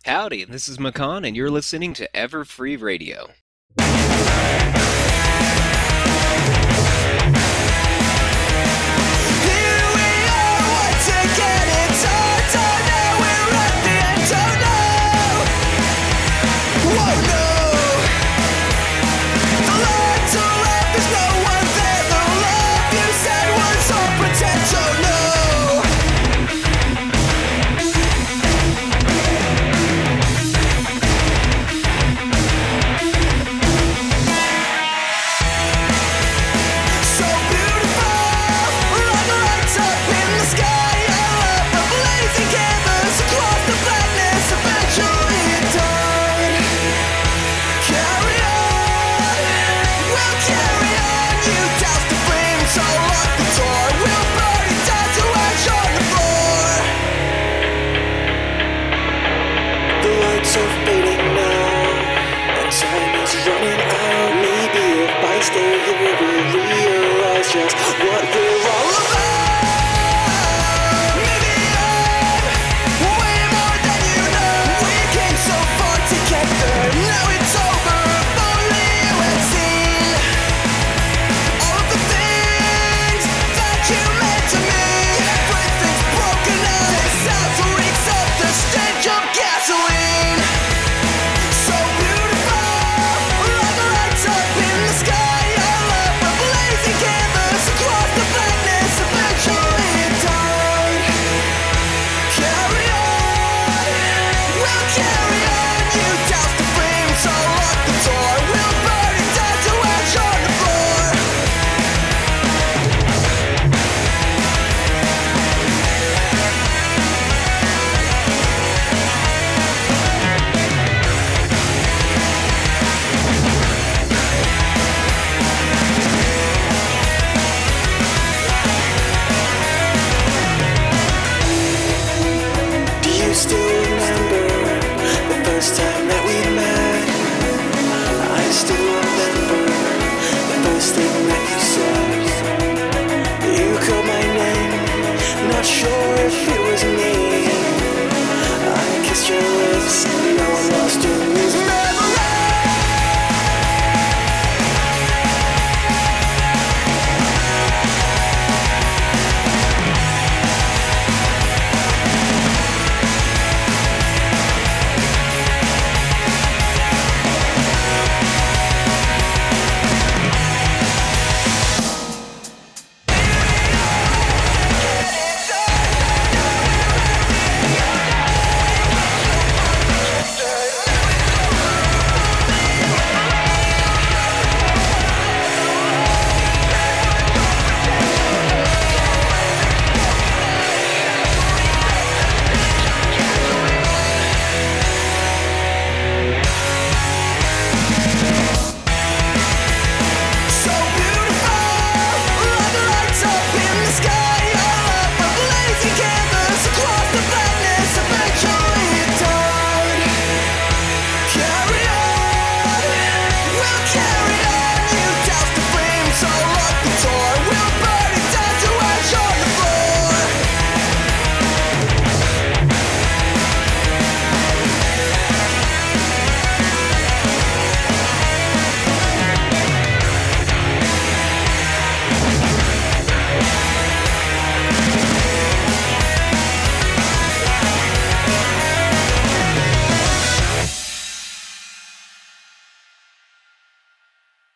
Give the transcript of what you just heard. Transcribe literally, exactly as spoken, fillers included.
Howdy, this is Makan, and you're listening to Everfree Radio. Just what we're all about. Maybe I'm way more than you know. We came so far together, now it's over. If only you had seen all of the things that you meant to me. Everything's broken now. This house reeks of the stench of gasoline.